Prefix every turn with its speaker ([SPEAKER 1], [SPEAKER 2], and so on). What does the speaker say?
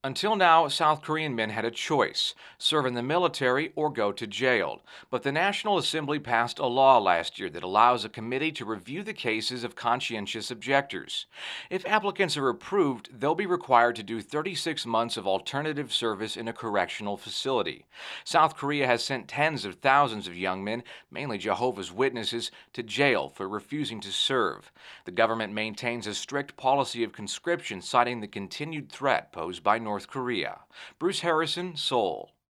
[SPEAKER 1] Until now, South Korean men had a choice: serve in the military or go to jail. But the National Assembly passed a law last year that allows a committee to review the cases of conscientious objectors. If applicants are approved, they'll be required to do 36 months of alternative service in a correctional facility. South Korea has sent tens of thousands of young men, mainly Jehovah's Witnesses, to jail for refusing to serve. The government maintains a strict policy of conscription, citing the continued threat posed by North Korea. Bruce Harrison, Seoul.